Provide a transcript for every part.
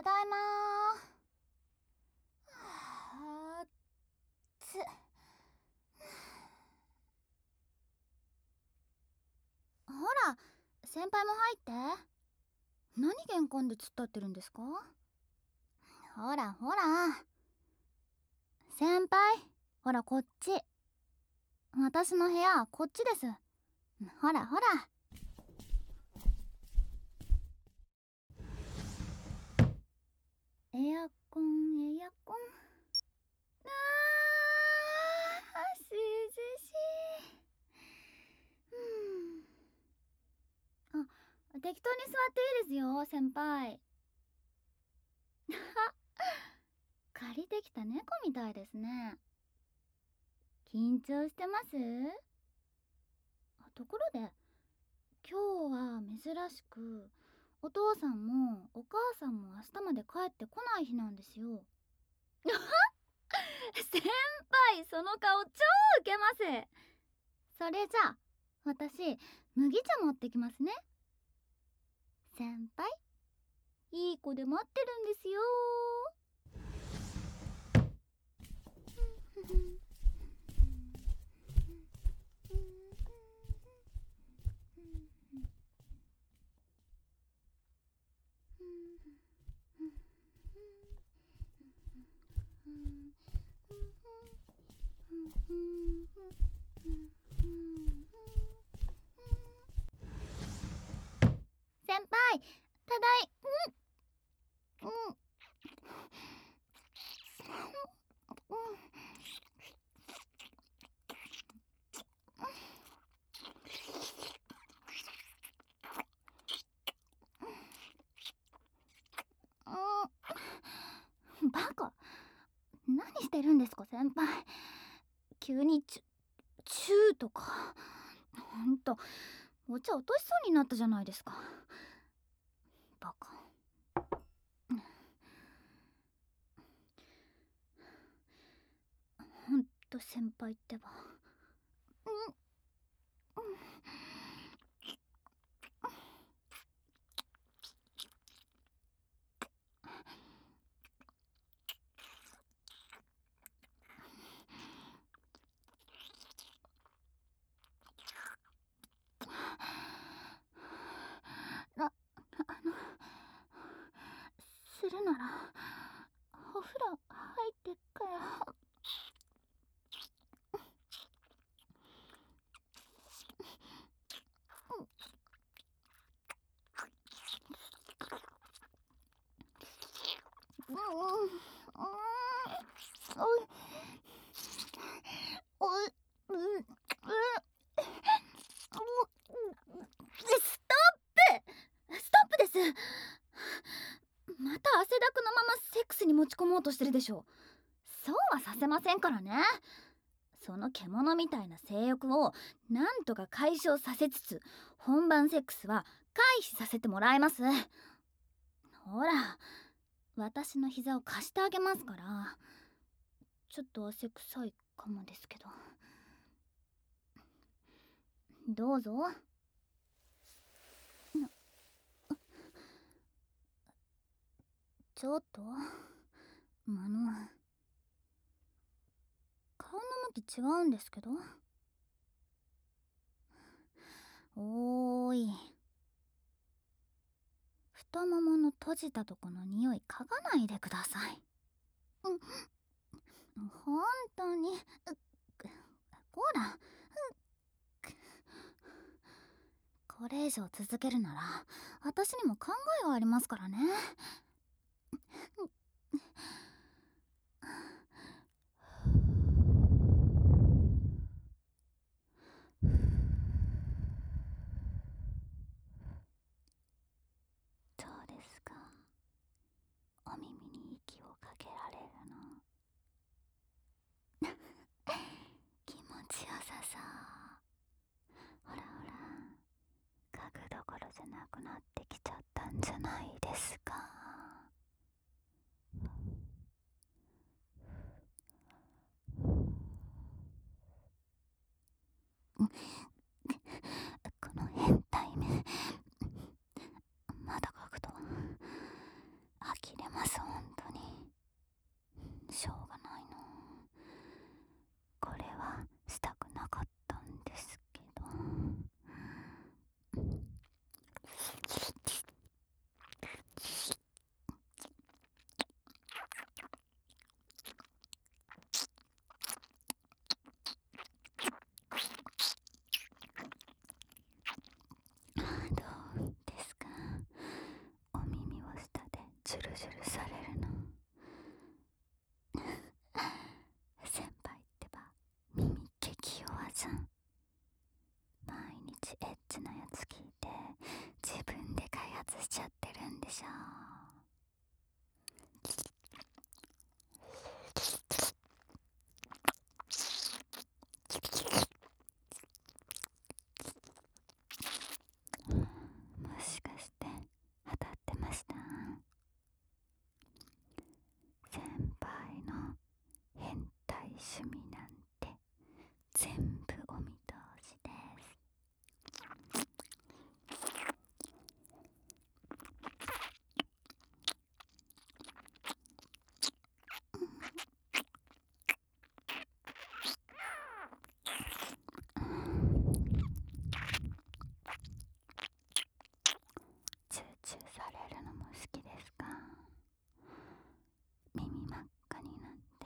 ただいまー。ほら、先輩も入って。何玄関で突っ立ってるんですか？ほらほら、先輩、ほらこっち。私の部屋こっちです。ほらほら。エアコンエアコン。涼しい。適当に座っていいですよ、先輩。借りてきた猫みたいですね。緊張してます？ところで、今日は珍しくお父さんもお母さんも明日まで帰ってこない日なんですよ。先輩、その顔超ウケます。それじゃあ私、麦茶持ってきますね。先輩、いい子で待ってるんですよ。先輩、ただいバカ、何してるんですか先輩。急にチューとか。ほんと、お茶落としそうになったじゃないですか。バカ。ほんと先輩ってば。するならお風呂入ってから。ストップです。また汗だくのままセックスに持ち込もうとしてるでしょ。そうはさせませんからね。その獣みたいな性欲をなんとか解消させつつ、本番セックスは回避させてもらいます。ほら、私の膝を貸してあげますから。ちょっと汗臭いかもですけど。どうぞ。ちょっと顔の向き違うんですけど。おーい、太ももの閉じたとこの匂い嗅がないでください。本当に。ほら、これ以上続けるなら私にも考えがありますからね。どうですか、お耳に息をかけられるの。気持ちよさそう。ほらほら、嗅ぐどころじゃなくなってきちゃったんじゃないですか。この変態め、まだ嗅ぐと呆れまジュルジュルされるの。先輩ってば耳激弱じゃん。毎日エッチなやつ聞いて自分で開発しちゃってるんでしょ。もしかして当たってました？先輩の変態趣味なんて全部お見通しです。チューチューされるのも好きですか？耳真っ赤になって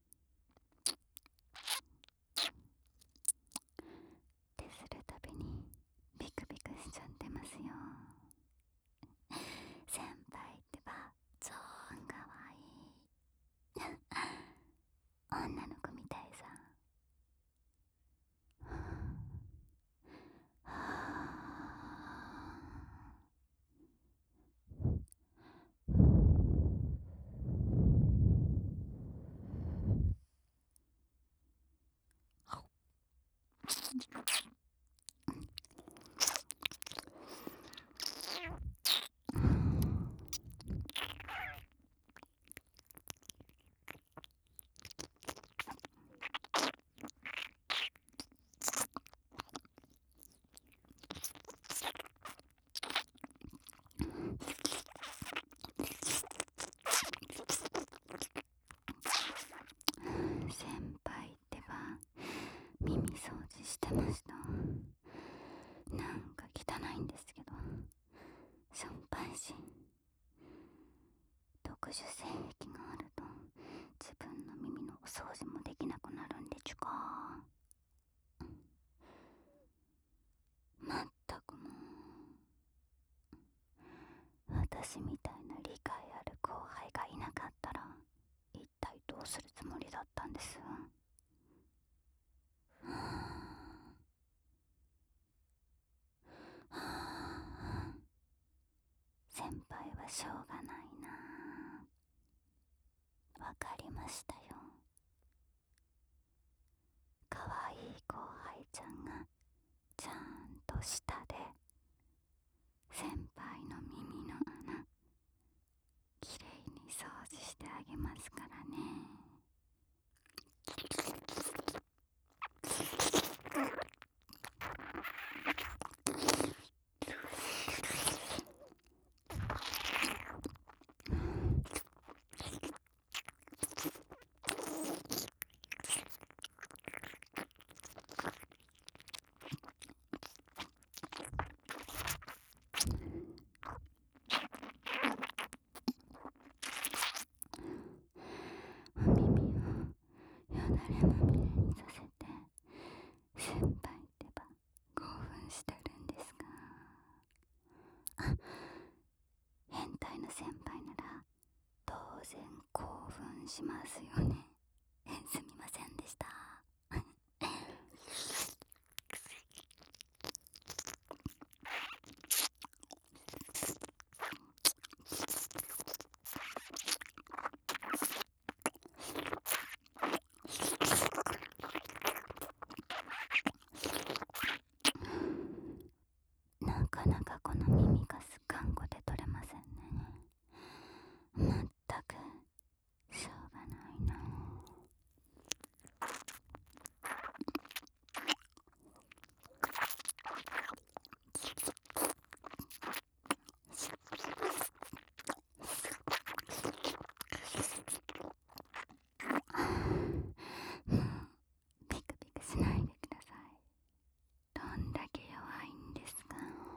ってするたびにビクビクしちゃってますよ。先輩ってば超かわいい。女の子みたいさ。は先輩ってば耳掃除してました？なんか汚いんですけど、しょっぱいし特殊性癖があると自分の耳のお掃除もできなくなるんでちゅか。まったくもう、私みたいな理解ある後輩がいなかったら一体どうするつもりだったんです？はあ、はあ、先輩はしょうがないな。わかりましたよ。かわいい後輩ちゃんがちゃんと舌で先輩の耳の穴きれいに掃除してあげますからね。お耳をよだれまみれにさせて先輩ってば興奮してるんですか？あ、変態の先輩なら当然興奮しますよね。すみませんでした。なかなかこの耳かす頑固で取れませんね。まったくしょうがないな。もうビクビクしないでください。どんだけ弱いんですか？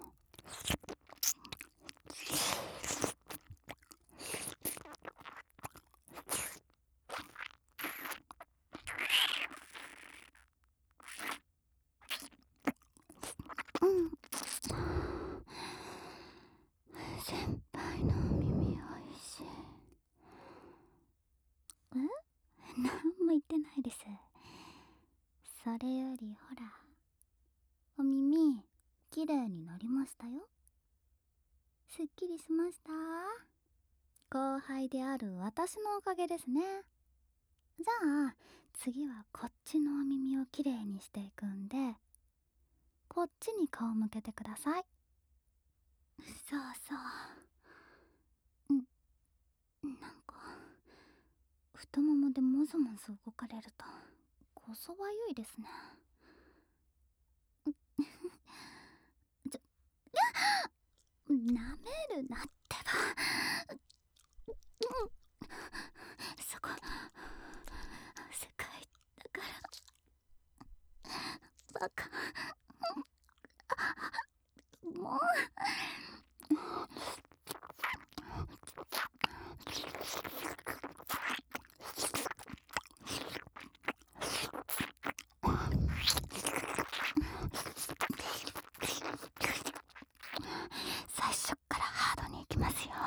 うん。先輩のお耳おいしれよりほら、お耳きれいになりましたよ。すっきりしました？後輩である私のおかげですね。じゃあ次はこっちのお耳をきれいにしていくんで、こっちに顔向けてください。そうそう。なんか太ももでもぞもぞ動かれるとこそばゆいですね。ちょなめるなってば。そこ世界だからバカ。もう最初からハードにいきますよ。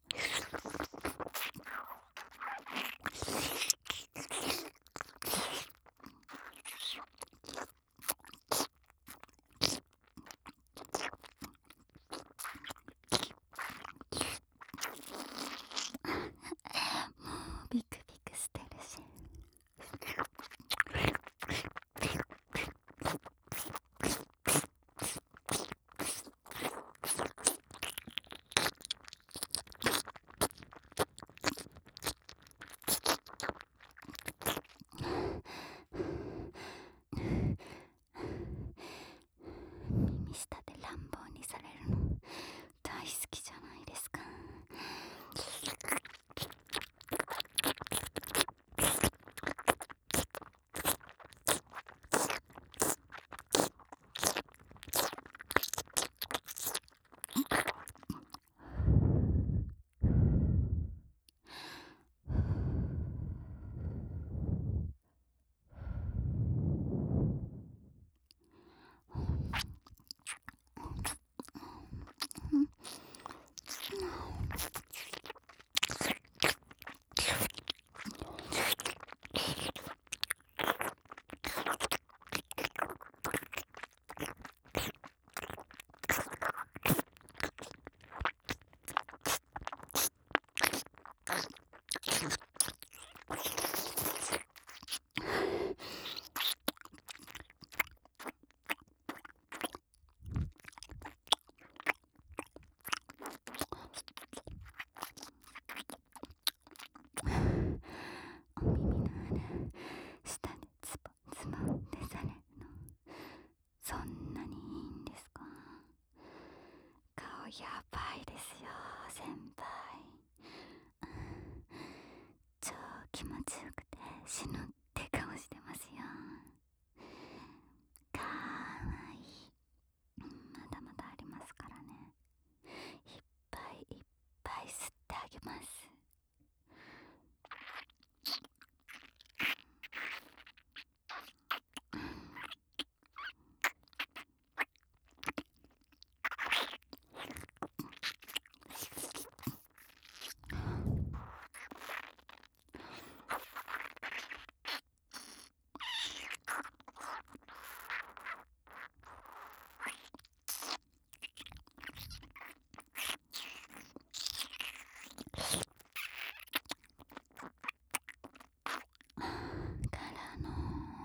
ビクビクしてるし。耳下で乱暴にされるの大好きじゃないですか。お耳の穴下でズボズボってされるのそんなにいいんですか？顔やばいですよ先輩。超気持ちよくて死ぬって顔してますよ。かわいい。まだまだありますからね。いっぱいいっぱい吸ってあげます。からの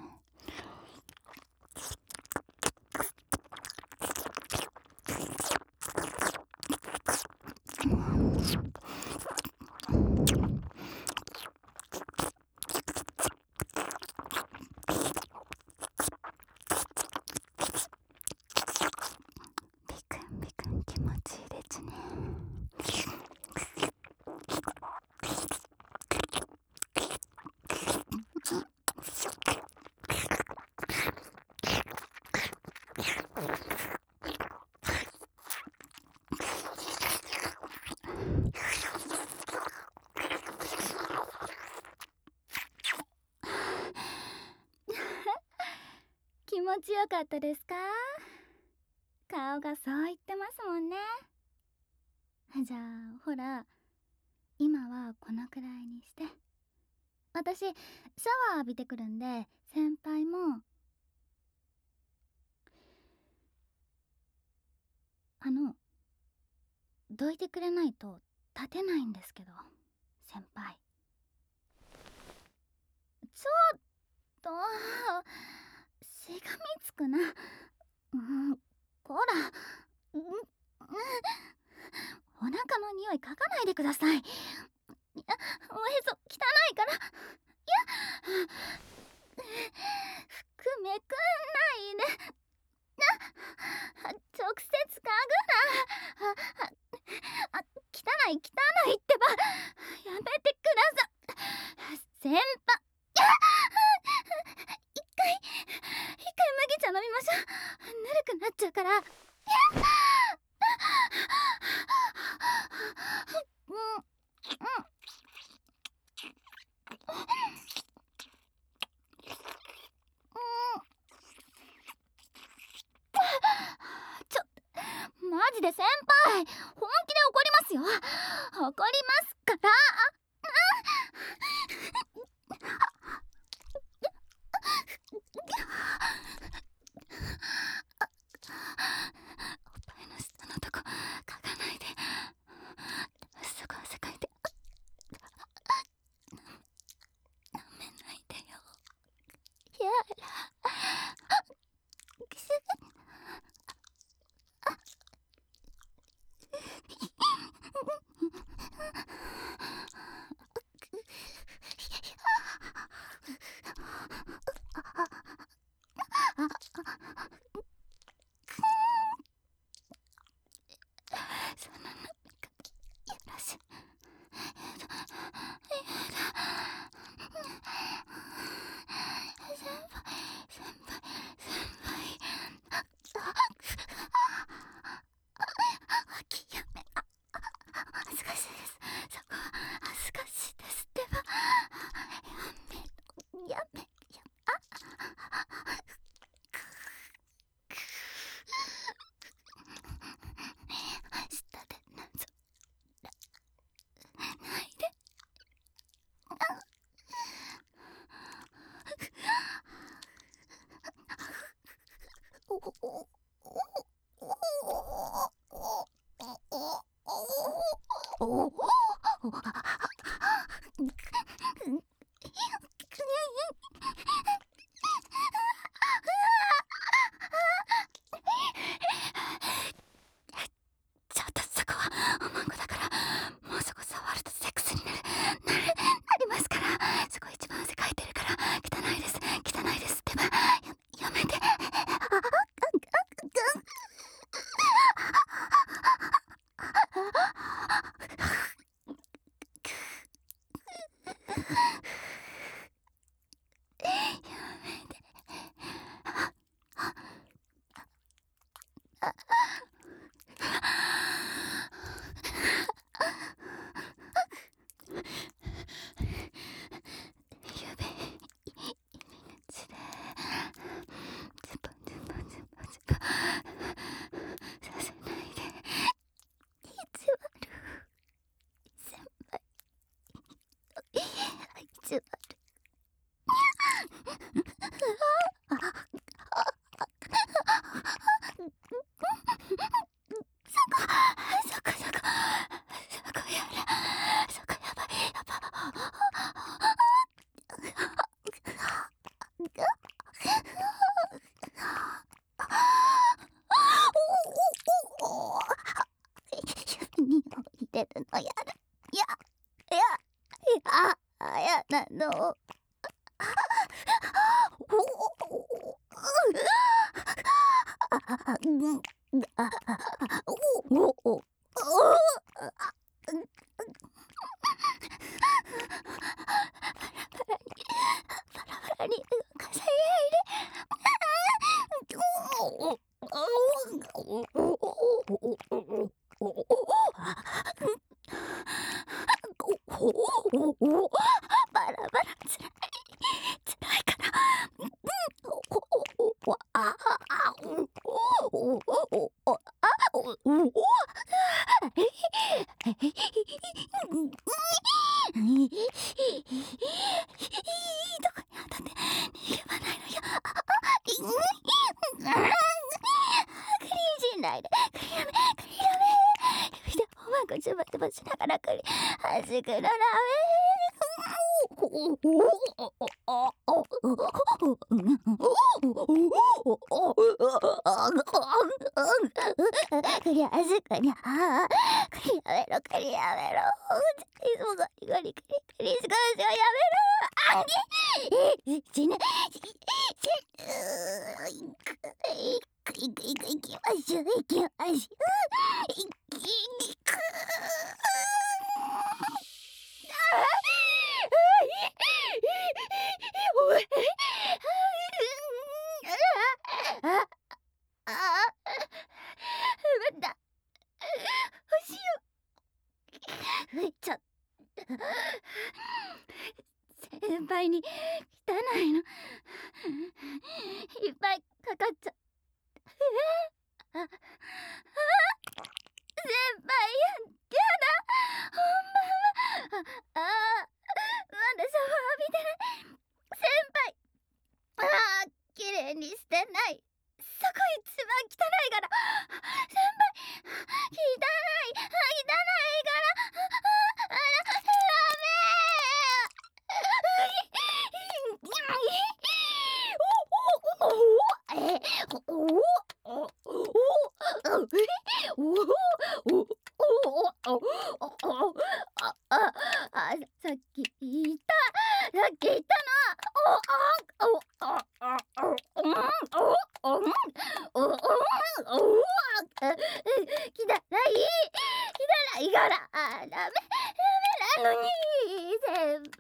ビクンビクン気持ちいいですね。気持ちよかったですか？顔がそう言ってますもんね。じゃあほら、今はこのくらいにして、私シャワー浴びてくるんで、先輩もどいてくれないと立てないんですけど、先輩。ちょっとしがみつくな。こら、お腹の匂い嗅がないでください。おへそ汚いから。服めくんないで。直接嗅ぐな。汚いってば。やめてください。先輩。一回麦茶飲みましょう。ぬるくなっちゃうから。マジで先輩、本気で怒りますよ。怒りますから。おっぱいの下のとこ嗅がないで。そこ汗かいて。舐めないでよ。やら。その飲み方よろしい。やめ。恥ずかしいです。そこは恥ずかしいですってば。やめ。下でなぞないで。ちょっとそこはおまんこだから、もうそこ触るとセックスになりますから。そこ一番汗かいてるから。汚いですってば。やめて。ゆべ入り口でズボさせないで。意地悪。先輩、意地悪。そこやばい。指に入れるのやだ。やなの。バラバラに動かさないで。バラバラつらいから。いいとこに当たって逃げ場ないのよ。クリーンしないで。クリーンくちまってばしながらくりはじくのラーメンクリアズクリアクリやめろクリやめろいつもゴリゴリクリクリ少しはやめろ死ね行きましょう行きましょう先輩に汚いのいっぱいかかっちゃ先輩やだほんまはまだシャワー浴びてない先輩綺麗にしてないそこ一番汚いから先輩汚いからさっき言ったのは汚いからダメなのに先輩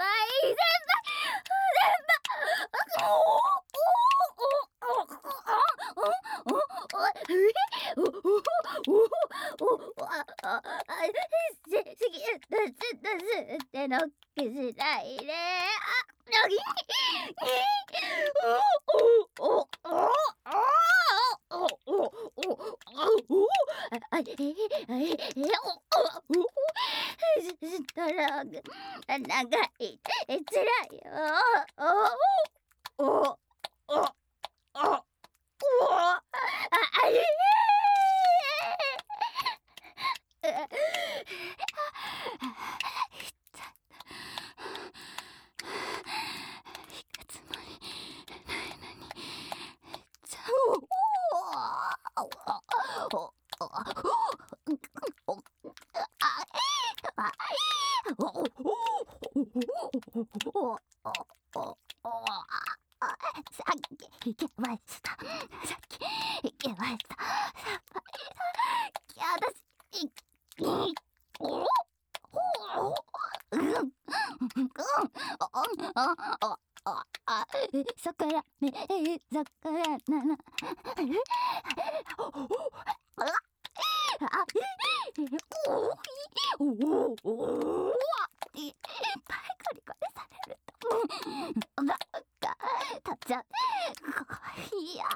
ってのっけしないでしたら長いつらいよさっき行けました。桜ね桜なないっぱい繰り返されるとなんか立っちゃういや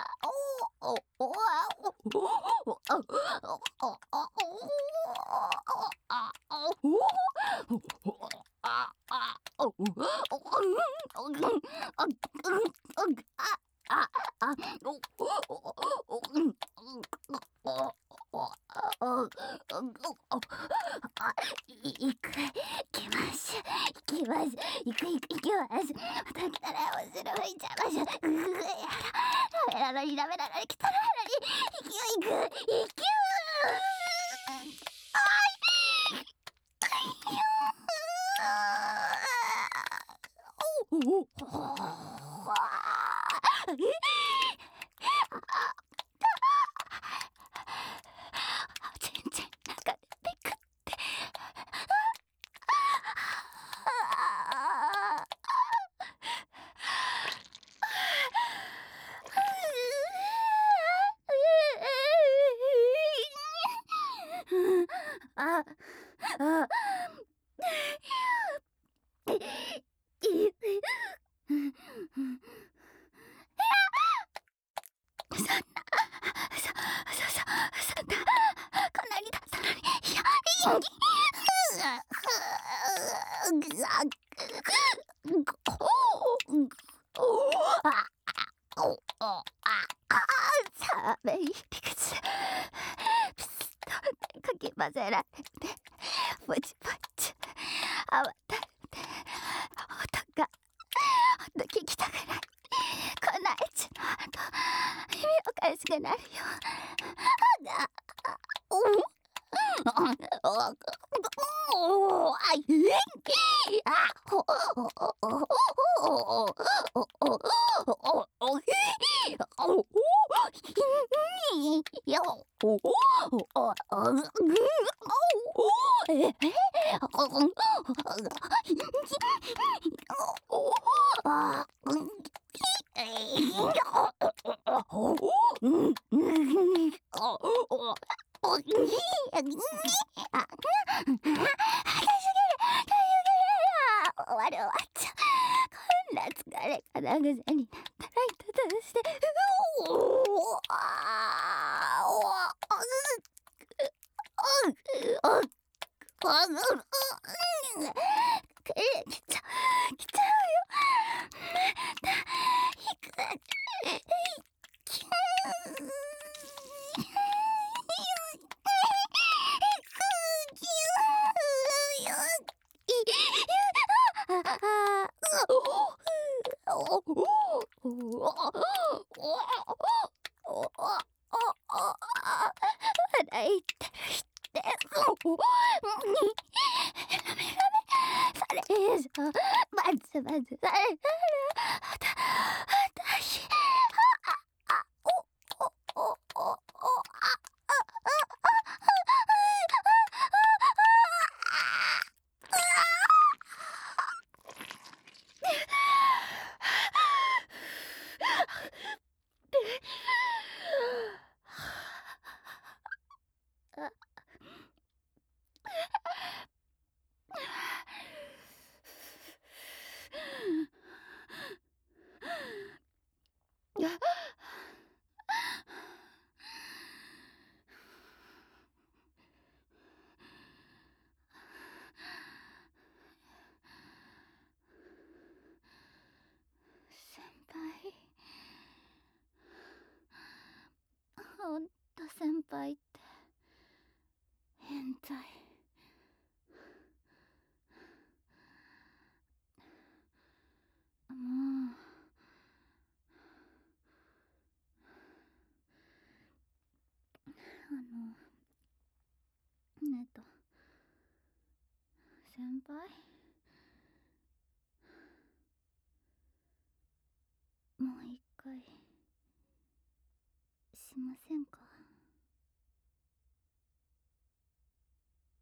行きます。また来たらお汁吹いちゃいましょう。ダメなのに汚いのに行く全然中でピクって寒い理屈ピスッとかき混ぜられポチポチ泡立って音が聞きたくない。こんなエッチの後耳おかしくなるよ。終わっちゃう。こんな疲れがなぐぜになったらいたとして、来ちゃうよ。また行く。笑いってるってそれ以上バズバズされたら私先輩、ほんと先輩って変態。もう先輩、もう一回しません